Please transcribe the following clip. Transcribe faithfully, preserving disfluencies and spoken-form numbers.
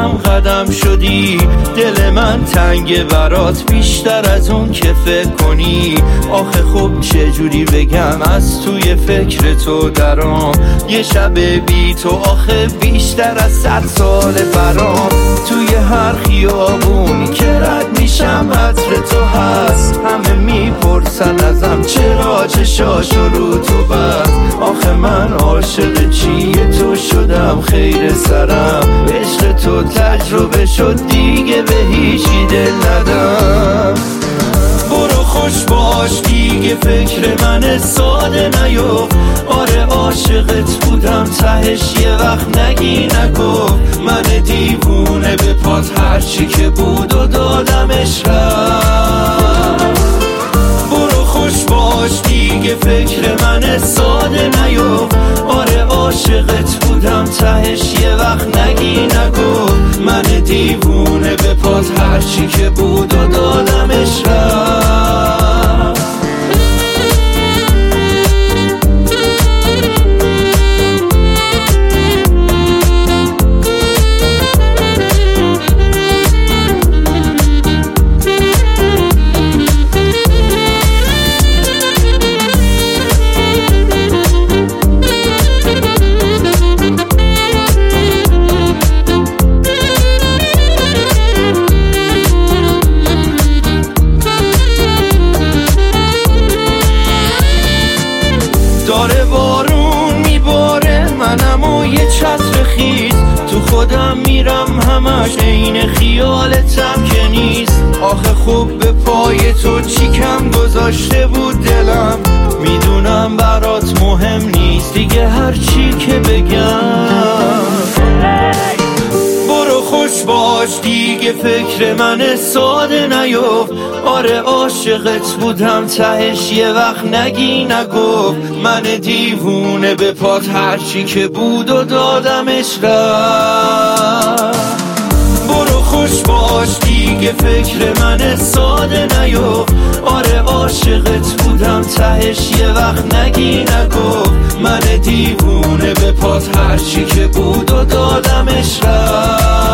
کم قدم شدی، دل من تنگ برات بیشتر از اون که فکر کنی. آخه خب چجوری بگم از توی فکر تو درام، یه شب بی تو آخه بیشتر از صد سال برام. توی هر خیابونی که رد میشم عطر تو هست، همه میپرسن ازم چرا چشاشو رو تو بست. آخه من عاشق چیه تو شدم خیر سرم، عشق تو تجربه شد دیگه به هیچی دل ندم. برو خوش باش دیگه فکر من ساده نیفت. آره عاشقت بودم تهش یه وقت نگی نگفت. من دیوونه به پات هرچی که بود و دادمش رفت. برو خوش باش دیگه فکر من ساده نیفت. آره عاشقت بودم تهش یه وقت نگی نگفت. من دیوونه به پات هرچی که بود و دادمش رفت. داره بارون میباره منم و یه چتر خیز، تو خودم میرم همش عین خیالتم که نیست. آخه خوب به پای تو چی کم گذاشته بود دلم، میدونم برات مهم نیست دیگه هر چی که بگم. برو خوش باش دیگه فکر من ساده نیفت. آره عاشقت بودم تهش یه وقت نگی نگفت. من دیوونه به پات هرچی که بود و دادمش رفت. برو خوش باش دیگه فکر من ساده نیفت. آره عاشقت بودم تهش یه وقت نگی نگفت. من دیوونه به پات هرچی که بود و دادمش رفت.